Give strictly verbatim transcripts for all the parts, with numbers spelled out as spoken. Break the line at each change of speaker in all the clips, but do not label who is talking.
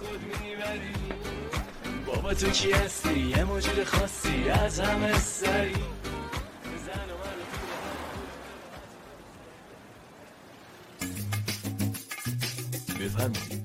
خود میبری. بابا تو کی هستی؟ یه موجود خاصی از همه سری. بفرمایید.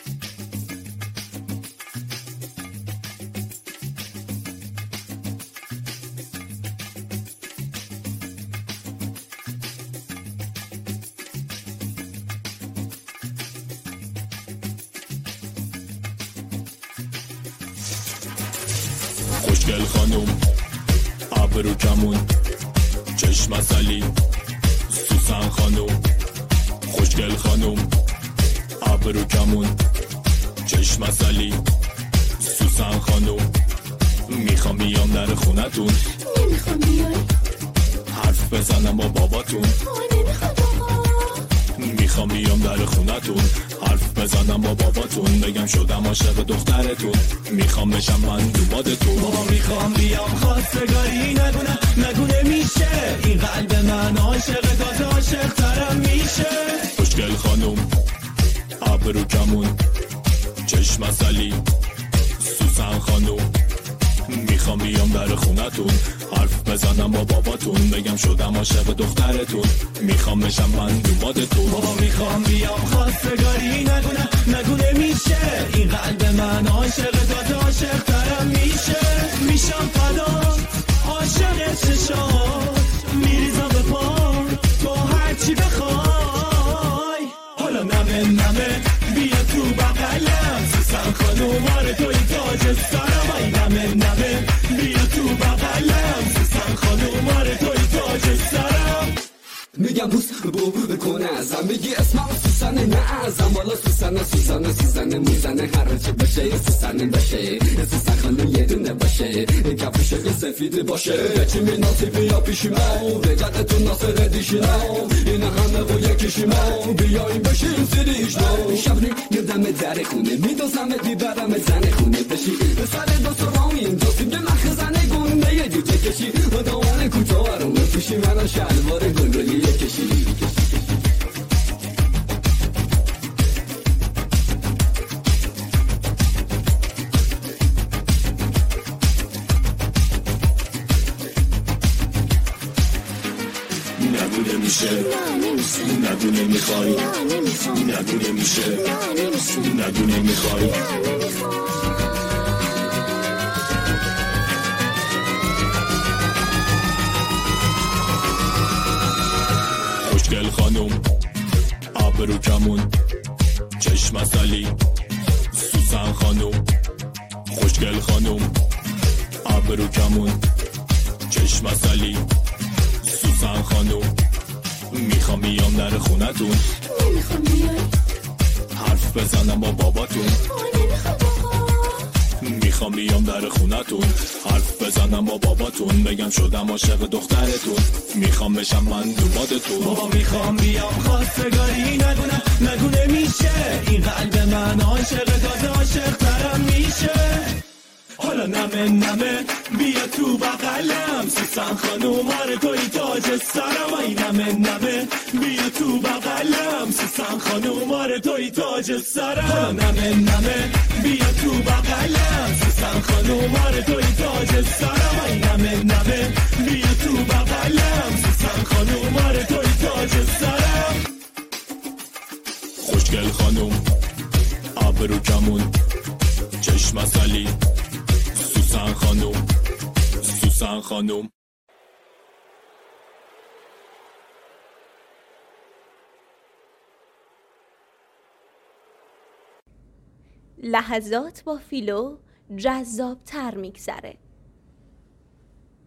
خوشگل خانوم ابرو کمون چشم اصلی سوسن خانوم. خوشگل خانوم ابرو کمون چشم اصلی سوسن خانوم. میخوام بیام در خونتون.
نمیخوام بیای.
حرف بزنم با باباتون.
نمیخواد آقا.
میخوام بیام در خونتون. حرف بزنم با باباتون. بگم شدم عاشق دخترتون. میخوام بشم من دوبادتون.
بابا میخوام بیام خواستگاری. نگونه نگونه میشه این قلب من عاشق تازه عاشق ترم میشه.
خوشگل خانوم ابرو کمون چشم اصلی سوسن خانوم. میخوام بیام در خونتون. حرف بزنم با باباتون. بگم شدم عاشق دخترتون. میخوام بشم من دوبادتون.
بابا میخوام بیام خواستگاری. نگونه نگونه میشه این قلب من عاشق تازه عاشق ترم میشه. میشم فدا عاشق چشات. میریزم به پا تو هرچی بخوای. حالا نمه نمه بیا تو بغلم. سوسن خانوم آره توی تاج سرم. ای نمه نمه بیا تو بغلم. سوسن خانوم آره توی تاج سرم.
میگم بوس بو بکنه ازم. میگی اسمم سوسنه نه ازم. والا سوسنه سوسنه سوسنه میزنه هر چه بشه سوسنه بشه. سوسن خانم یه دونه باشه. کفش سفید باشه. چی میناسی بیا پیشیمو. رجعتتون ناصر دیشینو. این همه و یکیشیمو. بیاییم بشیم سریش نو. شبری یادم در خونه میدوزم بیبرم زن خونه بشی. سر دو سرامین دوستی به مخزنه گونه یه جوجه کشی. و دوانه کوتاه رو میپوشی منو شلوار گلگلی کشی.
نگونه میشه
نه نمیشه.
نگونه میخوای
نه نمیخوام.
نگونه میشه
نه نمیشه.
نگونه میخوای.
نه نمیخوام.
خوشگل خانوم ابرو کمون چشم اصلی سوسن خانوم. خوشگل خانوم ابرو کمون چشم اصلی سوسن خانوم. میخوام بیام در خونتون.
نمیخوام بیای.
حرف بزنم با باباتون.
نمیخواد آقا.
میخوام بیام در خونتون. حرف بزنم با باباتون. بگم شدم عاشق دخترتون. میخوام بشم من دوبادتون.
بابا میخوام بیام خواستگاری. نگونه نگونه میشه این قلب من عاشق تازه عاشق ترم میشه. حالا نمه نمه بیا تو بغلم. سوسن خانوم آره توی تاج سرم. ای نمه نمه بیا تو بغلم. سوسن خانوم آره توی تاج سرم. حالا نمه نمه بیا تو بغلم. سوسن خانوم آره توی تاج سرم. ای نمه نمه بیا تو بغلم. سوسن خانوم آره توی تاج سرم.
خوشگل خانوم ابرو کمون چشم اصلی سوسن خانوم. سوسن خانوم.
لحظات با فیلو جذاب تر میگذره.